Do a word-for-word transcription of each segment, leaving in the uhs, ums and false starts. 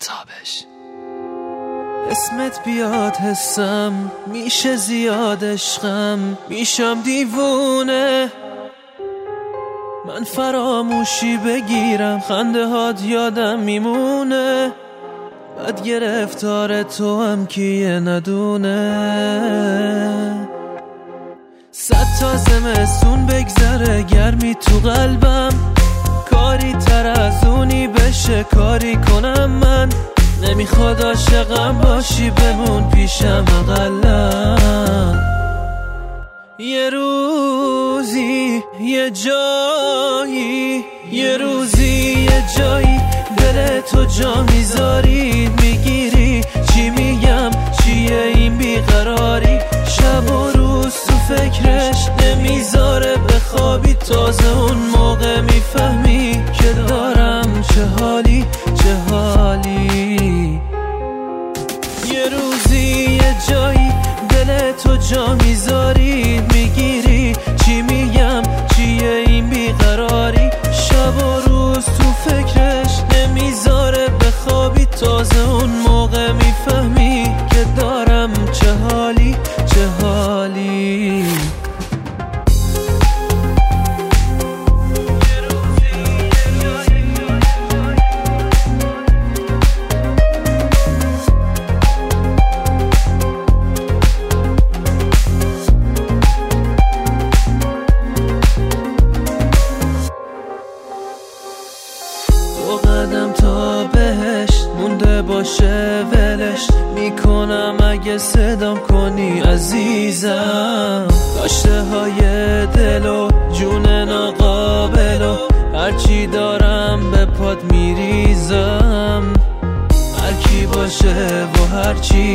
تابش. اسمت بیاد حسم میشه زیاد عشقم، میشم دیوونه. من فراموشی بگیرم خنده هات یادم میمونه، بعد گرفتار تو هم کیه ندونه. صد تا زمستون بگذره گرمی تو قلبم، کاری تر از اونی بشه کاری کنم من. نمیخواد عاشقم باشی بمون پیشم اقلا. یه روزی یه جایی، یه روزی یه جایی دل تو جا میذاری، میگیری چی میگم چیه این بیقراری. شب و روز تو فکرش نمیذاره بخوابی، تازه اون موقع میفهمی که دارم چه حالی چه حالی. یه روزی یه جایی دل تو جا میذاری، میگیری چی میگم چیه این بیقراری. شب و روز تو فکرش نمیذاره بخوابی، تازه اون موقع میفهمی که دارم چه حالی چه حالی. دو قدم تا بهش مونده باشه ولش میکنم اگه صدام کنی عزیزم. داشته های دل و جون ناقابل و هرچی دارم به پات میریزم. هر کی باشه و هرچی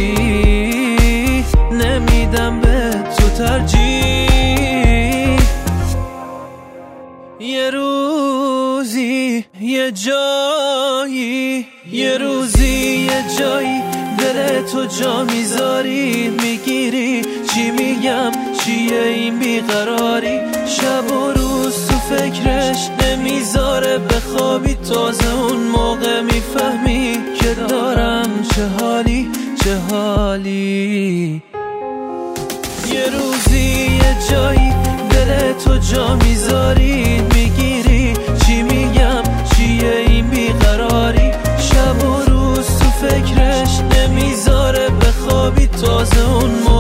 نمیدم به تو ترجیح. یه روزی یه جایی، یه روزی یه جایی دل تو جا میذاری، میگیری چی میگم چیه این بیقراری. شب و روز تو فکرش نمیذاره بخوابی، تازه اون موقع میفهمی که دارم چه حالی چه حالی. یه روزی یه جایی دل تو جا میذاری، میگیری چی میگم چیه این بیقراری. شب و روز تو فکرش نمیذاره بخوابی، تازه اون